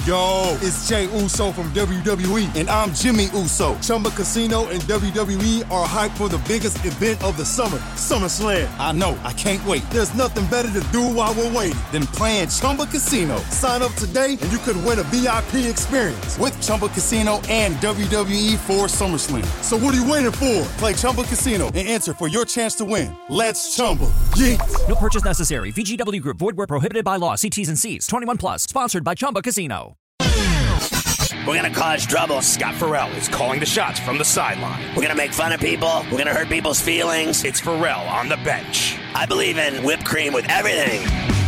Yo, it's Jay Uso from WWE, and I'm Jimmy Uso. Chumba Casino and WWE are hyped for the biggest event of the summer, SummerSlam. I know, I can't wait. There's nothing better to do while we're waiting than playing Chumba Casino. Sign up today, and you could win a VIP experience with Chumba Casino and WWE for SummerSlam. So what are you waiting for? Play Chumba Casino and enter for your chance to win. Let's Chumba. Yeet. No purchase necessary. VGW Group. Void where prohibited by law. See T's and C's. 21 plus. Sponsored by Chumba Casino. We're going to cause trouble. Scott Farrell is calling the shots from the sideline. We're going to make fun of people. We're going to hurt people's feelings. It's Farrell on the bench. I believe in whipped cream with everything.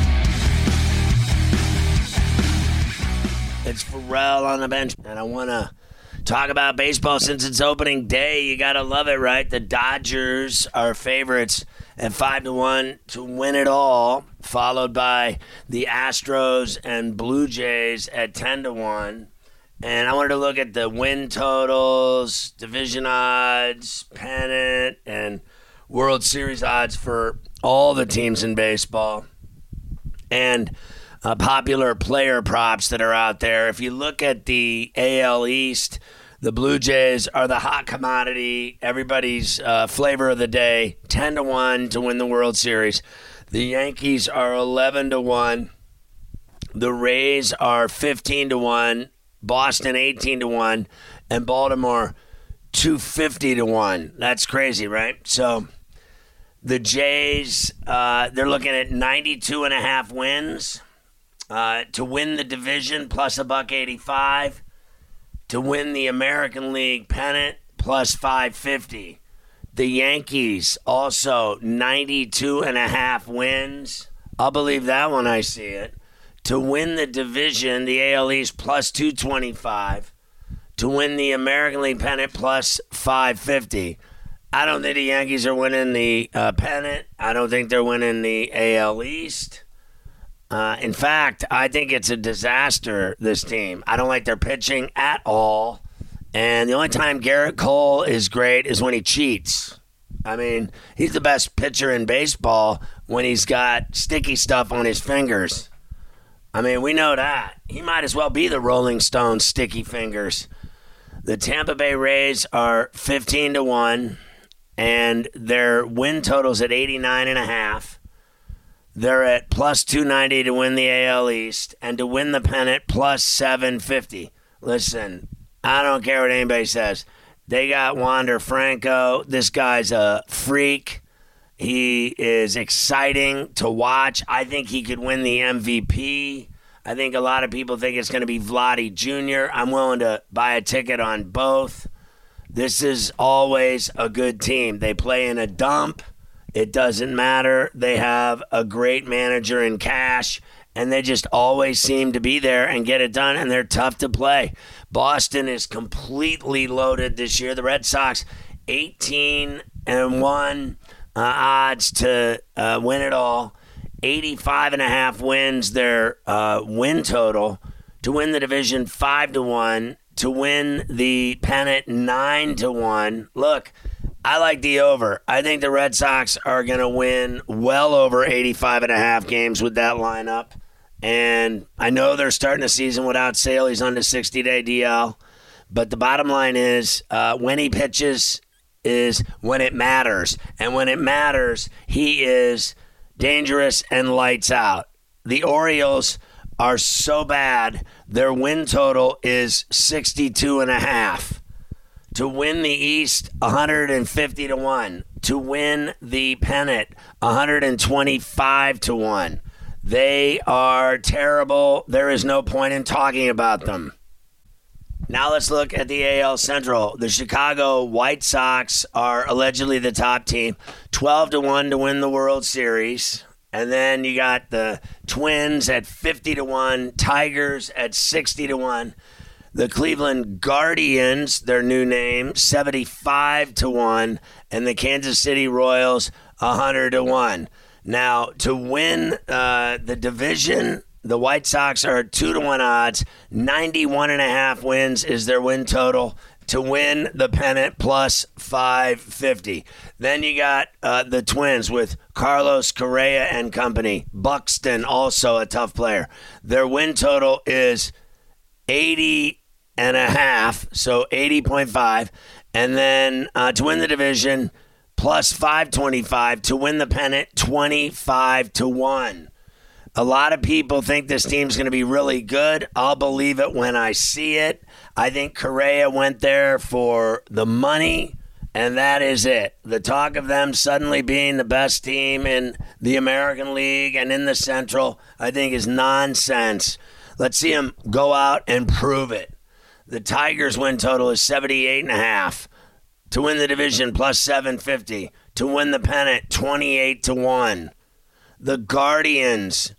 It's Farrell on the bench. And I want to talk about baseball since it's opening day. You got to love it, right? The Dodgers are favorites at 5-1 to win it all, followed by the Astros and Blue Jays at 10-1. And I wanted to look at the win totals, division odds, pennant, and World Series odds for all the teams in baseball, and popular player props that are out there. If you look at the AL East, the Blue Jays are the hot commodity, everybody's flavor of the day, 10-1 to win the World Series. The Yankees are 11-1. The Rays are 15-1. Boston 18-1. And Baltimore 250-1. That's crazy, right? So the Jays, they're looking at 92.5 wins to win the division, plus $185. To win the American League pennant, plus $550. The Yankees also 92.5 wins. I'll believe that when I see it. To win the division, the AL East, plus $225. To win the American League pennant, plus $550. I don't think the Yankees are winning the pennant. I don't think they're winning the AL East. In fact, I think it's a disaster, this team. I don't like their pitching at all. And the only time Garrett Cole is great is when he cheats. I mean, he's the best pitcher in baseball when he's got sticky stuff on his fingers. I mean, we know that. He might as well be the Rolling Stones' sticky fingers. The Tampa Bay Rays are 15-1, and their win total's at 89.5. They're at plus 290 to win the AL East, and to win the pennant, plus 750. Listen, I don't care what anybody says. They got Wander Franco. This guy's a freak. He is exciting to watch. I think he could win the MVP. I think a lot of people think it's going to be Vladdy Jr. I'm willing to buy a ticket on both. This is always a good team. They play in a dump. It doesn't matter. They have a great manager in Cash, and they just always seem to be there and get it done, and they're tough to play. Boston is completely loaded this year. The Red Sox, 18-1 odds to win it all. 85.5 wins their win total. To win the division, 5-1. To win the pennant, 9-1. Look, I like the over. I think the Red Sox are going to win well over 85.5 games with that lineup. And I know they're starting the season without Sale. He's on the 60-day DL. But the bottom line is when he pitches is when it matters. And when it matters, he is dangerous and lights out. The Orioles are so bad, their win total is 62.5. To win the East, 150-1. To win the pennant, 125-1. They are terrible. There is no point in talking about them. Now let's look at the AL Central. The Chicago White Sox are allegedly the top team, 12-1 to win the World Series. And then you got the Twins at 50-1, Tigers at 60-1. The Cleveland Guardians, their new name, 75-1, and the Kansas City Royals, 100-1. Now, to win the division, the White Sox are 2-1 odds. 91.5 wins is their win total. To win the pennant, plus 550. Then you got the Twins with Carlos Correa and company. Buxton, also a tough player. Their win total is 80.5, so 80.5. And then to win the division, plus 525. To win the pennant, 25-1. A lot of people think this team's going to be really good. I'll believe it when I see it. I think Correa went there for the money, and that is it. The talk of them suddenly being the best team in the American League and in the Central, I think, is nonsense. Let's see them go out and prove it. The Tigers' win total is 78.5. To win the division, plus 750. To win the pennant, 28-1. The Guardians,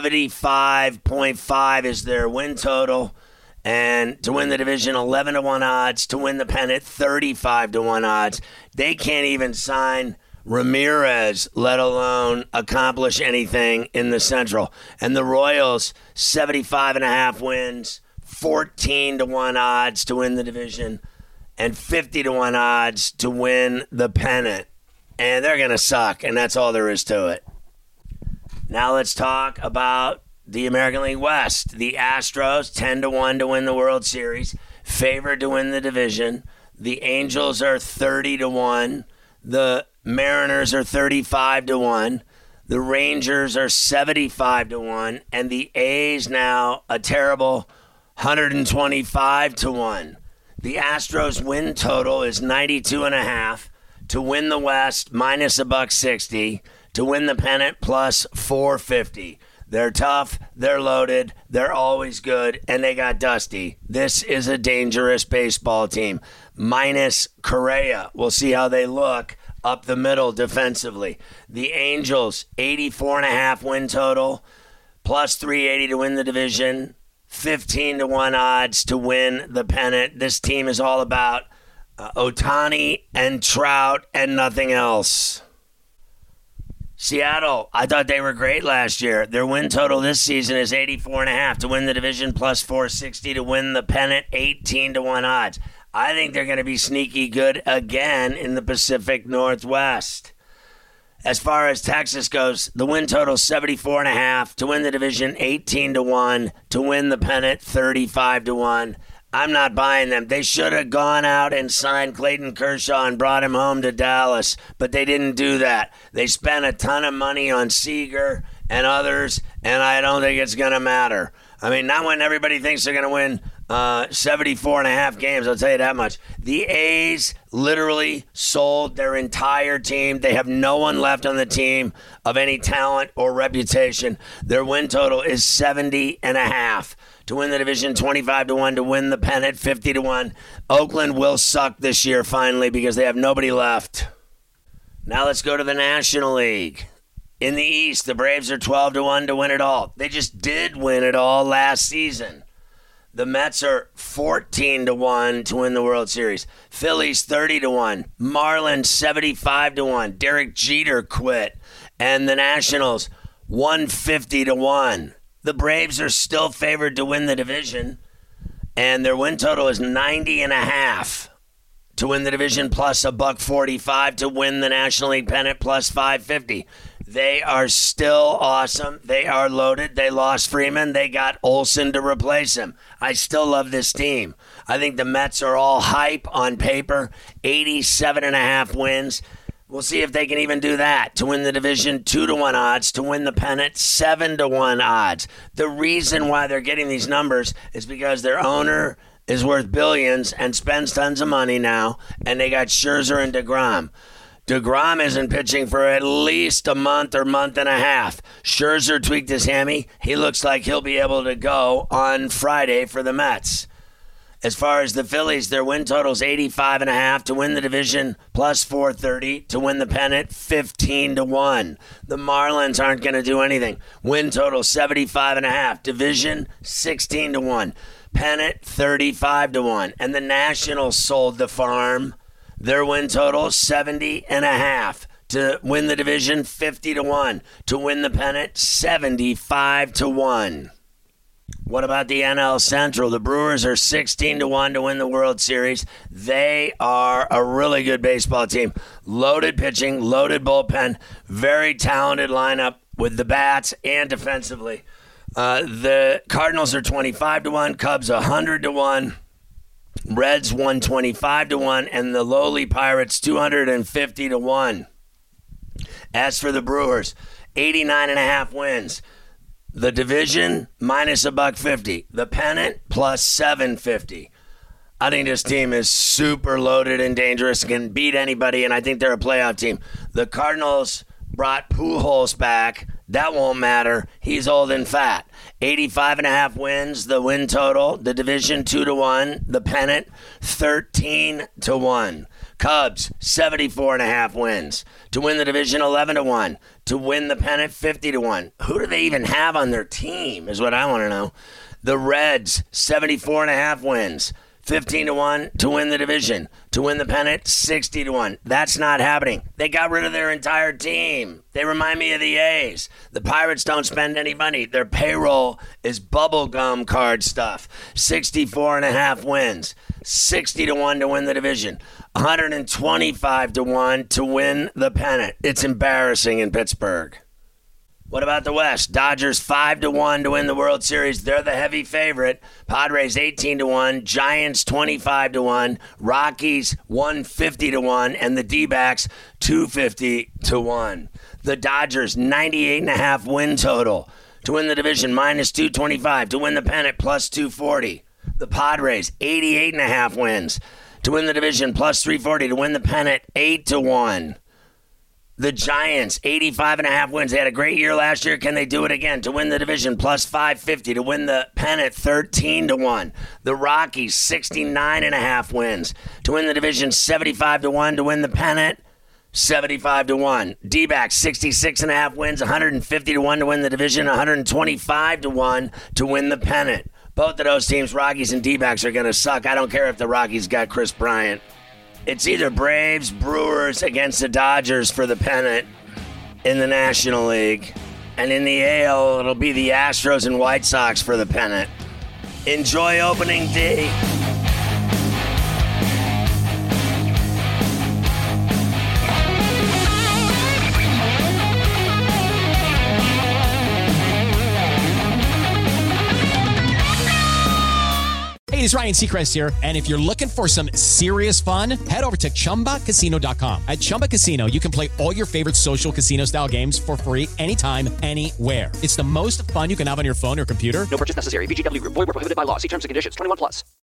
75.5 is their win total. And to win the division, 11-1 odds. To win the pennant, 35-1 odds. They can't even sign Ramirez, let alone accomplish anything in the Central. And the Royals, 75.5 wins, 14-1 odds to win the division, and 50-1 odds to win the pennant. And they're going to suck, and that's all there is to it. Now let's talk about the American League West. The Astros, 10-1 to win the World Series, favored to win the division. The Angels are 30-1. The Mariners are 35-1. The Rangers are 75-1. And the A's now a terrible 125-1. The Astros win total is 92.5. To win the West, minus $160. To win the pennant, plus 450. They're tough, they're loaded, they're always good, and they got Dusty. This is a dangerous baseball team. Minus Correa. We'll see how they look up the middle defensively. The Angels, 84.5 win total, plus 380 to win the division, 15-1 odds to win the pennant. This team is all about Ohtani and Trout and nothing else. Seattle, I thought they were great last year. Their win total this season is 84.5 to win the division, plus 460 to win the pennant, 18-1 odds. I think they're going to be sneaky good again in the Pacific Northwest. As far as Texas goes, the win total is 74.5 to win the division, 18-1 to win the pennant, 35-1. I'm not buying them. They should have gone out and signed Clayton Kershaw and brought him home to Dallas, but they didn't do that. They spent a ton of money on Seager and others, and I don't think it's going to matter. I mean, not when everybody thinks they're going to win 74.5 games, I'll tell you that much. The A's literally sold their entire team. They have no one left on the team of any talent or reputation. Their win total is 70.5. To win the division, 25-1. To win the pennant, 50-1. Oakland will suck this year finally because they have nobody left. Now let's go to the National League. In the East, the Braves are 12-1 to win it all. They just did win it all last season. The Mets are 14-1 to win the World Series. Phillies 30-1. Marlins 75-1. Derek Jeter quit. And the Nationals 150-1. The Braves are still favored to win the division, and their win total is 90.5 to win the division, plus $145 to win the National League pennant, plus 550. They are still awesome. They are loaded. They lost Freeman. They got Olsen to replace him. I still love this team. I think the Mets are all hype on paper. 87.5 wins. We'll see if they can even do that. To win the division, 2-1 odds. To win the pennant, 7-1 odds. The reason why they're getting these numbers is because their owner is worth billions and spends tons of money now, and they got Scherzer and DeGrom. DeGrom isn't pitching for at least a month or month and a half. Scherzer tweaked his hammy. He looks like he'll be able to go on Friday for the Mets. As far as the Phillies, their win total is 85.5 to win the division, plus 430 to win the pennant, 15-1. The Marlins aren't going to do anything. Win total 75.5, division 16-1, pennant 35-1, and the Nationals sold the farm. Their win total 70.5 to win the division, 50-1 to win the pennant, 75-1. What about the NL Central? The Brewers are 16-1 to win the World Series. They are a really good baseball team. Loaded pitching, loaded bullpen, very talented lineup with the bats and defensively. The Cardinals are 25-1, Cubs 100-1, Reds 125-1, and the lowly Pirates 250-1. As for the Brewers, 89.5 wins. The division minus $150. The pennant plus $750. I think this team is super loaded and dangerous, can beat anybody, and I think they're a playoff team. The Cardinals brought Pujols back. That won't matter. He's old and fat. 85.5 wins, the win total. The division 2-1. The pennant 13-1. Cubs 74.5 wins. To win the division 11-1. To win the pennant 50-1. Who do they even have on their team is what I want to know. The Reds 74.5 wins. 15-1 to win the division. To win the pennant, 60-1. That's not happening. They got rid of their entire team. They remind me of the A's. The Pirates don't spend any money. Their payroll is bubblegum card stuff. 64.5 wins. 60-1 to win the division. 125-1 to win the pennant. It's embarrassing in Pittsburgh. What about the West? Dodgers 5-1 to win the World Series. They're the heavy favorite. Padres 18-1. Giants 25-1. Rockies 150-1. And the D-backs 250-1. The Dodgers 98.5 win total. To win the division minus 225. To win the pennant plus 240. The Padres 88.5 wins. To win the division plus 340. To win the pennant 8-1. The Giants, 85.5 wins. They had a great year last year. Can they do it again? To win the division, plus 550. To win the pennant, 13-1. The Rockies, 69.5 wins. To win the division, 75-1. To win the pennant, 75-1. D-backs, 66.5 wins. 150-1 to win the division. 125-1 to win the pennant. Both of those teams, Rockies and D-backs, are going to suck. I don't care if the Rockies got Chris Bryant. It's either Braves, Brewers against the Dodgers for the pennant in the National League. And in the AL, it'll be the Astros and White Sox for the pennant. Enjoy opening day. Hey, it's Ryan Seacrest here, and if you're looking for some serious fun, head over to ChumbaCasino.com. At Chumba Casino, you can play all your favorite social casino-style games for free anytime, anywhere. It's the most fun you can have on your phone or computer. No purchase necessary. VGW Group. Void where prohibited by law. See terms and conditions. 21+.